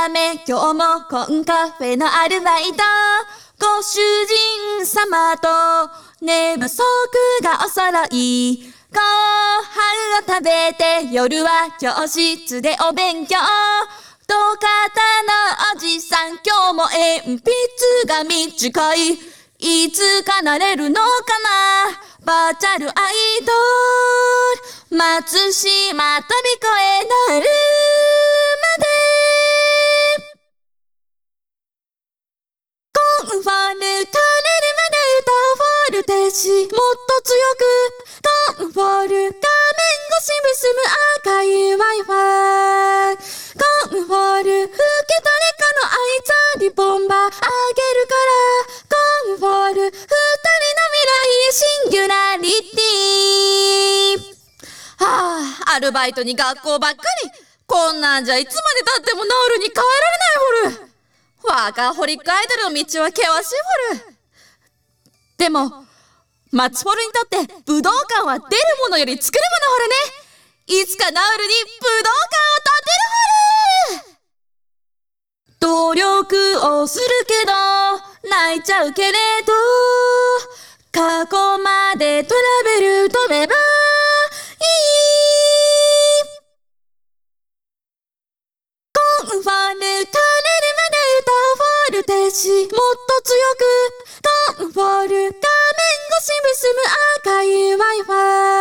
ため今日もコンカフェのアルバイト。ご主人様と寝不足がお揃い。ご飯を食べて夜は教室でお勉強。土方のおじさん今日も鉛筆が短い。いつかなれるのかなバーチャルアイドル。松島飛び越えなるまで。コンフォルカネルまで歌うフォルテシもっと強く。コンフォル画面越し結ぶ赤い Wi-Fi。コンフォル受け取れかのあいつリボンバーあげるから。コンフォル二人の未来シンギュラリティ。はあ、アルバイトに学校ばっかり。こんなんじゃいつまでたってもナウルに変えられないホル。ワーカーホリックアイドルの道は険しいホル。でもマツホルにとって武道館は出るものより作るものホルね。いつかナウルに武道館を建てるホル。努力をするけど泣いちゃうけれど、過去までトラベル飛べばいい。コンフォルカネルまで歌うフォルテシもっと強く。コンフォル画面越し結ぶ赤い Wi-Fi。